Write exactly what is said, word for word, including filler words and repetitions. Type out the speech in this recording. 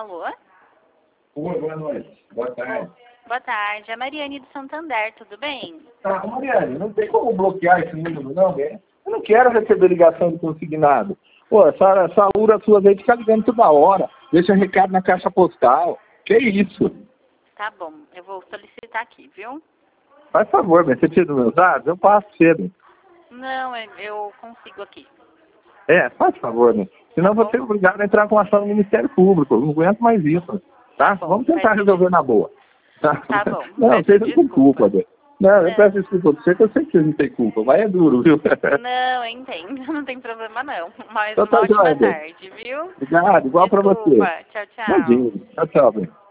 Alô? Oi, boa noite. Boa tarde. Boa tarde. É a Mariane do Santander, tudo bem? Ah, Mariane, não tem como bloquear esse número, não, né? Eu não quero receber ligação de consignado. Pô, essa, essa URA sua aí fica ligando toda hora. Deixa recado na caixa postal. Que isso? Tá bom, eu vou solicitar aqui, viu? Faz favor, você tira os meus dados? Eu passo cedo. Não, eu- eu consigo aqui. É, faz favor, né? Senão Tá eu vou ser bom. obrigado a entrar com ação no Ministério Público. Eu não aguento mais isso. Tá? Tá bom, Vamos tentar peço resolver na boa. Tá, Tá bom, não, peço vocês não têm desculpa. culpa, né? Não, eu Não. peço desculpa pra você, que eu sei que vocês não têm culpa. Mas é duro, viu? Não, eu entendo, não tem problema não. Mas Então uma tá ótima joia, bem. tarde, viu? Obrigado, igual pra você. Desculpa, tchau, tchau. Imagina. Tchau, tchau, bem.